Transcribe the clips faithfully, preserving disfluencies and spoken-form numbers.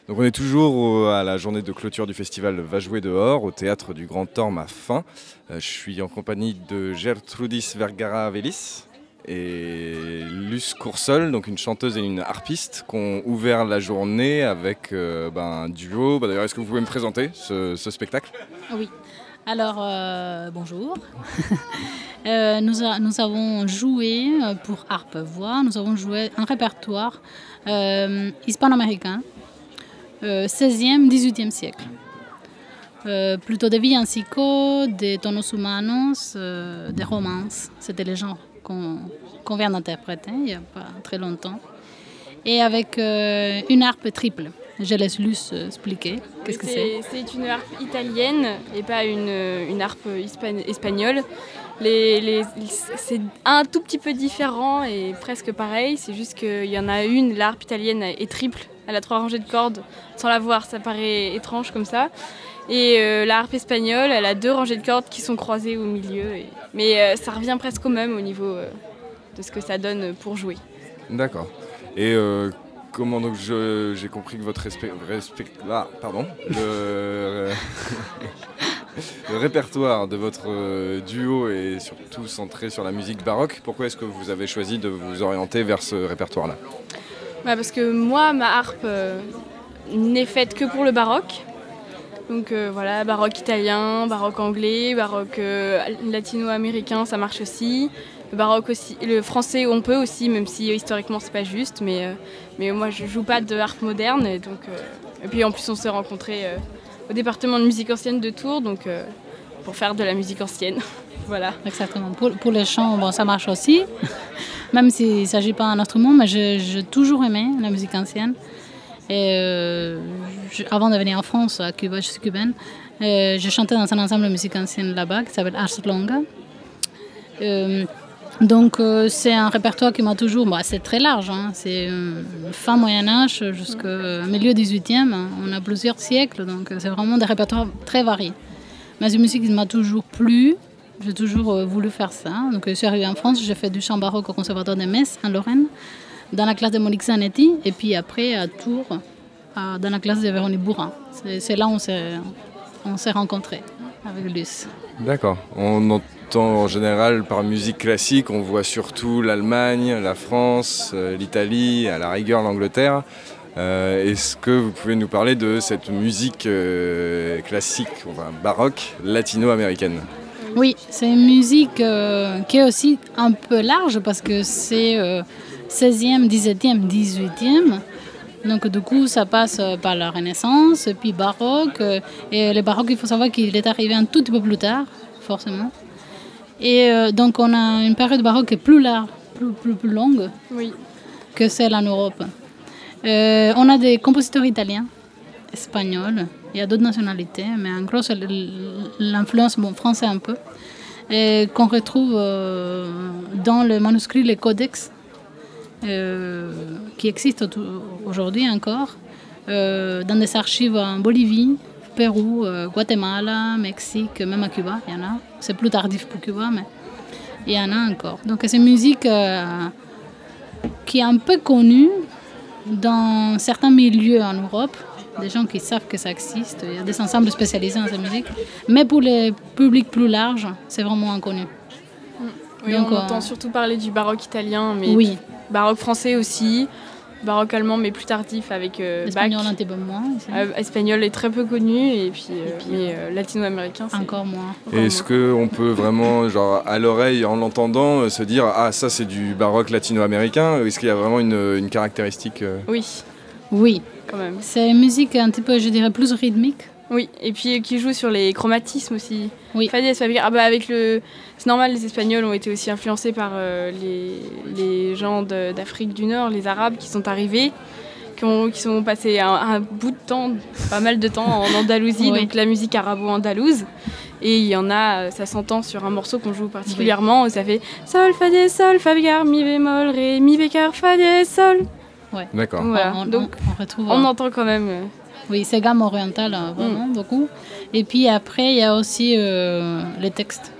Donc on est toujours au- à la journée de clôture du festival Va jouer dehors au théâtre du Grand Orme à Fain. Euh, je suis en compagnie de Gertrudis Vergara Velis et Luce Coursol, donc une chanteuse et une harpiste, qui ont ouvert la journée avec euh, ben, un duo. Bah, d'ailleurs, est-ce que vous pouvez me présenter ce, ce spectacle ? Oui, alors euh, bonjour. euh, nous, a- nous avons joué euh, pour harpe-voix, nous avons joué un répertoire euh, hispano-américain, euh, seizième, dix-huitième siècle. Euh, plutôt des villancicos, des tonos humanos, euh, des romances. C'était les genres qu'on, qu'on vient d'interpréter il n'y a pas très longtemps. Et avec euh, une harpe triple. Je laisse Luce expliquer qu'est-ce que c'est. C'est, c'est une harpe italienne et pas une, une harpe hispan- espagnole. Les, les, c'est un tout petit peu différent et presque pareil. C'est juste qu'il y en a une, la harpe italienne est triple. Elle a trois rangées de cordes. Sans la voir, ça paraît étrange comme ça. Et euh, la harpe espagnole, elle a deux rangées de cordes qui sont croisées au milieu. Et... Mais euh, ça revient presque au même au niveau euh, de ce que ça donne pour jouer. D'accord. Et euh, comment donc je, j'ai compris que votre respect, respect ah, pardon, le, le répertoire de votre euh, duo est surtout centré sur la musique baroque. Pourquoi est-ce que vous avez choisi de vous orienter vers ce répertoire-là ? Bah parce que moi, ma harpe euh, n'est faite que pour le baroque. Donc euh, voilà, baroque italien, baroque anglais, baroque euh, latino-américain, ça marche aussi. Le baroque aussi, le français on peut aussi, même si euh, historiquement c'est pas juste. Mais, euh, mais moi je joue pas de harpe moderne. Et, donc, euh, et puis en plus on s'est rencontrés euh, au département de musique ancienne de Tours, donc euh, pour faire de la musique ancienne. Voilà. Exactement. Pour, pour les chants, bon, ça marche aussi. Même s'il ne s'agit pas d'un instrument, mais j'ai, j'ai toujours aimé la musique ancienne. Et euh, je, avant de venir en France, à Cuba, je suis cubaine, euh, j'ai chanté dans un ensemble de musique ancienne là-bas qui s'appelle Ars Longa. Euh, donc euh, c'est un répertoire qui m'a toujours... Bah, c'est très large, hein, c'est euh, fin Moyen-Âge jusqu'au milieu dix-huitième. Hein, on a plusieurs siècles, donc c'est vraiment des répertoires très variés. Mais cette musique m'a toujours plu. J'ai toujours euh, voulu faire ça. Donc, je suis arrivée en France, j'ai fait du chant baroque au Conservatoire de Metz, en Lorraine, dans la classe de Monique Zanetti, et puis après à Tours, à, dans la classe de Véronique Bourrin. C'est, c'est là où on s'est, on s'est rencontrés avec Luce. D'accord. On entend en général par musique classique, on voit surtout l'Allemagne, la France, euh, l'Italie, à la rigueur l'Angleterre. Euh, est-ce que vous pouvez nous parler de cette musique euh, classique, enfin, baroque, latino-américaine ? Oui, c'est une musique euh, qui est aussi un peu large parce que c'est euh, seizième, dix-septième, dix-huitième. Donc du coup, ça passe par la Renaissance, puis baroque. Et le baroque, il faut savoir qu'il est arrivé un tout petit peu plus tard, forcément. Et euh, donc on a une période baroque qui est plus large, plus, plus, plus longue Oui. que celle en Europe. Euh, on a des compositeurs italiens, espagnols. Il y a d'autres nationalités, mais en gros, c'est l'influence bon, française un peu, et qu'on retrouve euh, dans le manuscrit, les codex, euh, qui existent aujourd'hui encore, euh, dans des archives en Bolivie, Pérou, euh, Guatemala, Mexique, même à Cuba, il y en a. C'est plus tardif pour Cuba, mais il y en a encore. Donc c'est une musique euh, qui est un peu connue dans certains milieux en Europe. Des gens qui savent que ça existe. Il y a des ensembles spécialisés dans cette musique. Mais pour les publics plus larges, c'est vraiment inconnu. Oui, Donc, on euh, entend surtout parler du baroque italien, mais oui. baroque français aussi, baroque allemand, mais plus tardif avec euh, L'espagnol Bach. un petit peu moins. Euh, espagnol est très peu connu, et puis, euh, et puis mais euh, latino-américain, c'est encore moins. Encore Et est-ce moins. qu'on peut vraiment, genre, à l'oreille, en l'entendant, se dire « Ah, ça, c'est du baroque latino-américain » ? Est-ce qu'il y a vraiment une, une caractéristique euh... Oui. Oui. Quand même. C'est une musique un petit peu, je dirais, plus rythmique. Oui, et puis qui joue sur les chromatismes aussi. Oui. Fadés, ah bah avec le... C'est normal, les Espagnols ont été aussi influencés par euh, les, les gens de, d'Afrique du Nord, les Arabes qui sont arrivés, qui, ont, qui sont passés un, un bout de temps, pas mal de temps en Andalousie, oui. Donc la musique arabo-andalouse. Et il y en a, ça s'entend sur un morceau qu'on joue particulièrement, oui. Où ça fait Sol, Fa, Dièse, Sol, Fa bécard, Mi bémol, Ré, Mi bécard, Fa, Dièse, Sol. Ouais. D'accord. Voilà. On, on, donc on, retrouve, on entend quand même... Euh... Oui, c'est gamme orientale, vraiment, mm. beaucoup. Et puis après, il y a aussi euh, les textes.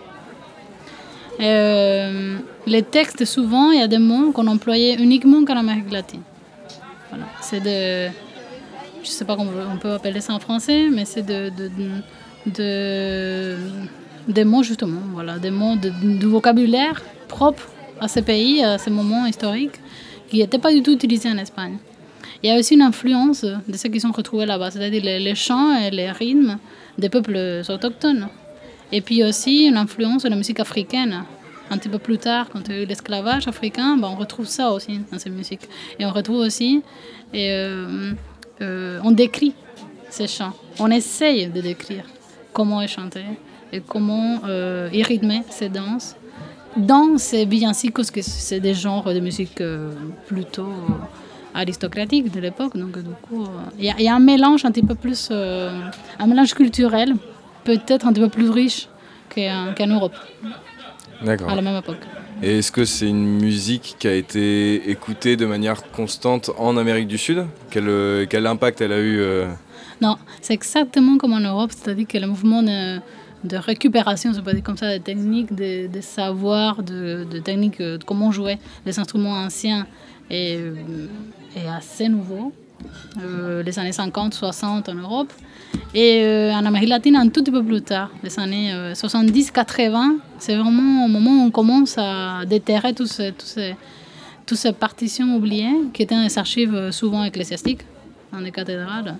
Euh, les textes, souvent, il y a des mots qu'on employait uniquement qu'en Amérique latine. Voilà. C'est de... je ne sais pas comment on peut appeler ça en français, mais c'est de, de, de, de des mots justement, voilà, des mots de, de vocabulaire propre à ce pays, à ce moment historique, qui n'étaient pas du tout utilisés en Espagne. Il y a aussi une influence de ceux qui sont retrouvés là-bas, c'est-à-dire les, les chants et les rythmes des peuples autochtones. Et puis aussi une influence de la musique africaine. Un petit peu plus tard, quand il y a eu l'esclavage africain, ben on retrouve ça aussi dans ces musiques. Et on retrouve aussi, et, euh, euh, on décrit ces chants. On essaye de décrire comment ils chantaient et comment euh, ils rythmaient ces danses dans ces villancicos, parce que c'est des genres de musique euh, plutôt aristocratiques de l'époque. Donc du coup, il euh, y, y a un mélange un petit peu plus, euh, un mélange culturel, peut-être un petit peu plus riche qu'en, qu'en Europe. D'accord. À la même époque. Et est-ce que c'est une musique qui a été écoutée de manière constante en Amérique du Sud ? Quel, quel impact elle a eu euh... Non, c'est exactement comme en Europe, c'est-à-dire que le mouvement de, de récupération, je peux dire comme ça, des techniques, de, de savoir, de, de techniques, de comment jouer les instruments anciens est, est assez nouveau. Euh, les années cinquante soixante en Europe. Et euh, en Amérique latine, un tout petit peu plus tard, les années euh, soixante-dix quatre-vingts, c'est vraiment au moment où on commence à déterrer toutes ces, toutes ces, toutes ces partitions oubliées qui étaient dans les archives souvent ecclésiastiques, dans les cathédrales.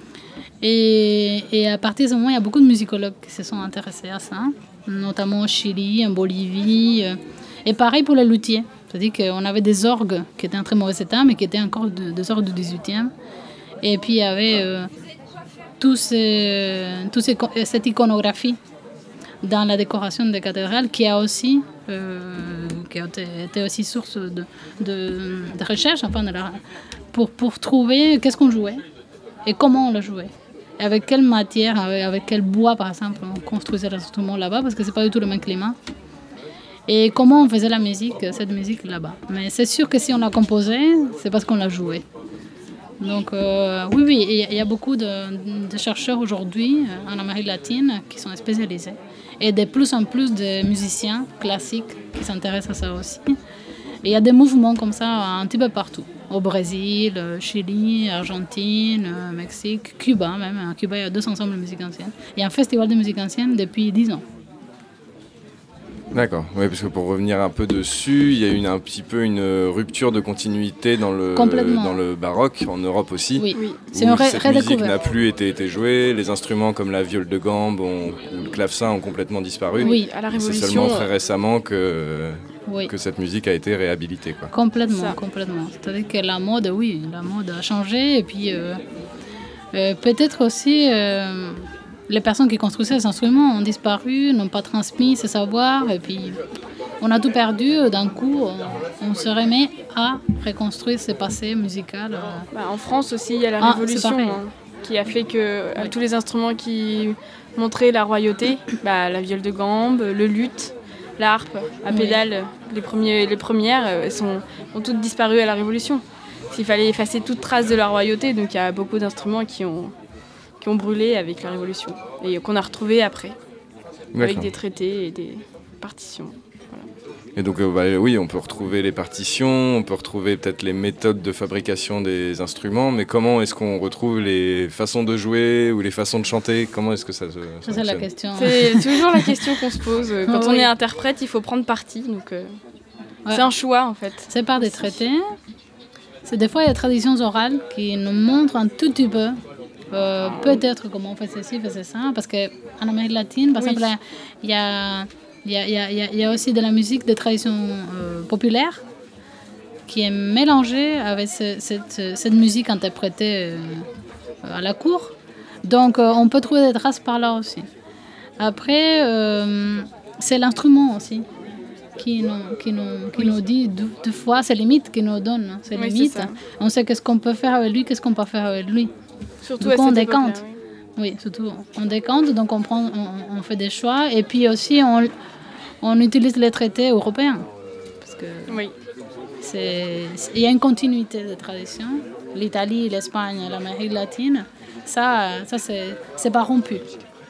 Et, et à partir de ce moment, il y a beaucoup de musicologues qui se sont intéressés à ça, notamment au Chili, en Bolivie. Et pareil pour les luthiers. C'est-à-dire qu'on avait des orgues qui étaient en très mauvais état, mais qui étaient encore de, des orgues du dix-huitième. Et puis il y avait euh, tout ces, tout ces, cette iconographie dans la décoration des cathédrales qui a aussi, euh, qui a été, été aussi source de, de, de recherche enfin, de la, pour, pour trouver qu'est-ce qu'on jouait et comment on le jouait. Et avec quelle matière, avec, avec quel bois par exemple, on construisait l'instrument là-bas, parce que ce n'est pas du tout le même climat. Et comment on faisait la musique, cette musique là-bas. Mais c'est sûr que si on l'a composée, c'est parce qu'on l'a jouée. Donc euh, oui, oui, il y, y a beaucoup de, de chercheurs aujourd'hui en Amérique latine qui sont spécialisés. Et de plus en plus de musiciens classiques qui s'intéressent à ça aussi. Et il y a des mouvements comme ça un petit peu partout. Au Brésil, Chili, Argentine, Mexique, Cuba même. À Cuba, il y a deux ensembles de musique ancienne. Il y a un festival de musique ancienne depuis dix ans. D'accord, oui, parce que pour revenir un peu dessus, il y a eu un petit peu une rupture de continuité dans le, dans le baroque, en Europe aussi. Oui, oui. C'est une ré- cette musique n'a plus été, été jouée, les instruments comme la viole de gambe ont, ou le clavecin ont complètement disparu. Oui, à la Révolution. C'est seulement très récemment que, oui. que cette musique a été réhabilitée, quoi. Complètement, Ça. complètement. C'est-à-dire que la mode, oui, la mode a changé, et puis euh, euh, peut-être aussi... Euh, les personnes qui construisaient ces instruments ont disparu, n'ont pas transmis ce savoir, et puis on a tout perdu. D'un coup, on, on se remet à reconstruire ce passé musical. Bah, en France aussi, il y a la ah, Révolution hein, qui a fait que oui. tous les instruments qui montraient la royauté, bah, la viole de gambe, le luth, la harpe à pédale, oui. les, premiers, les premières, elles sont, ont toutes disparu à la Révolution. Il fallait effacer toute trace de la royauté, donc il y a beaucoup d'instruments qui ont... qui ont brûlé avec la Révolution et qu'on a retrouvé après, D'accord. avec des traités et des partitions. Voilà. Et donc, euh, bah, oui, on peut retrouver les partitions, on peut retrouver peut-être les méthodes de fabrication des instruments, mais comment est-ce qu'on retrouve les façons de jouer ou les façons de chanter ? Comment est-ce que ça se Ça, c'est la question. C'est toujours la question qu'on se pose. Quand oh, on oui. est interprète, il faut prendre parti. Donc, euh, ouais. c'est un choix, en fait. C'est par des traités. C'est des fois, il y a des traditions orales qui nous montrent un tout petit peu Euh, peut-être comment on fait ceci, fait ça, parce qu'en Amérique latine, par oui. exemple, il y a, y, a, y, a, y a aussi de la musique de tradition euh, populaire qui est mélangée avec ce, cette, cette musique interprétée euh, à la cour. Donc, euh, on peut trouver des traces par là aussi. Après, euh, c'est l'instrument aussi qui nous, qui nous, qui oui. nous dit deux, deux fois, c'est limite qui nous donne, c'est oui, limite. On sait qu'est-ce qu'on peut faire avec lui, qu'est-ce qu'on peut faire avec lui. Surtout donc à on cette décante. Oui. oui, surtout on décante, donc on, prend, on, on fait des choix. Et puis aussi, on, on utilise les traités européens. Parce que oui. il y a une continuité de tradition. L'Italie, l'Espagne, l'Amérique latine, ça, ça c'est, c'est pas rompu.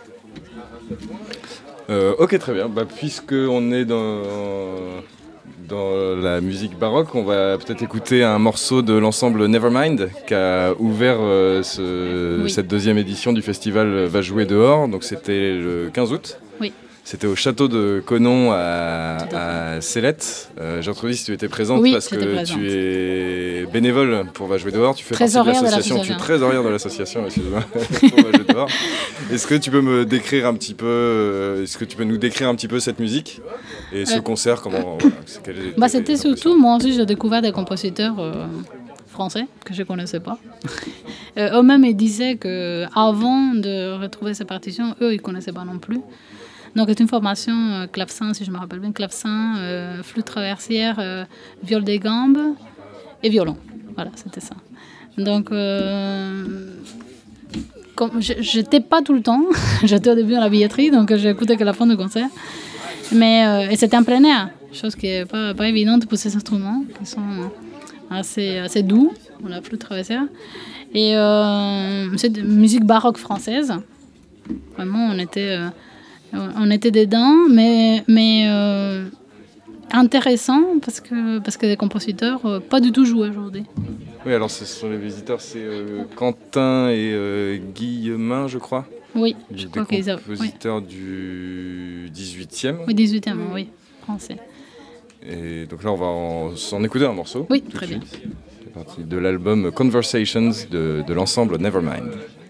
Euh, ok, très bien. Bah, puisqu'on est dans, dans la musique baroque, on va peut-être écouter un morceau de l'ensemble Nevermind qui a ouvert euh, ce, oui. cette deuxième édition du festival Va jouer dehors. Donc c'était le quinze août. Oui. C'était au château de Conon à, à Célette. Euh, Gertrudis, tu étais présente oui, parce que présente. tu es bénévole pour Va jouer dehors. Tu fais trésorière partie de l'association. Tu es trésorière de l'association, excuse-moi, pour Va jouer dehors. Est-ce que tu peux me décrire un petit peu, euh, est-ce que tu peux nous décrire un petit peu cette musique et ce euh, concert, comment voilà, quel est, bah, C'était surtout, moi aussi, j'ai découvert des compositeurs euh, français que je ne connaissais pas. euh, eux-mêmes, ils disaient qu'avant de retrouver ces partitions, eux, ils ne connaissaient pas non plus. Donc, c'est une formation euh, clavecin, si je me rappelle bien, clavecin, euh, flûte traversière, euh, viol des gambes et violon. Voilà, c'était ça. Donc, euh, comme je n'étais pas tout le temps, j'étais au début à la billetterie, donc j'ai écouté que la fin du concert. Mais, euh, et c'était en plein air, chose qui n'est pas, pas évidente pour ces instruments, qui sont assez, assez doux, la flûte traversière. Et euh, c'est de musique baroque française. Vraiment, on était... Euh, On était dedans, mais, mais euh, intéressant parce que, parce que les compositeurs euh, pas du tout joués aujourd'hui. Oui, alors ce sont les visiteurs, c'est euh, Quentin et euh, Guillemin, je crois. Oui, je crois qu'ils ont... compositeurs oui. du dix-huitième. Oui, dix-huitième, oui, français. Et donc là, on va en, s'en écouter un morceau. Oui, très bien. C'est parti de l'album Conversations de, de l'ensemble Nevermind.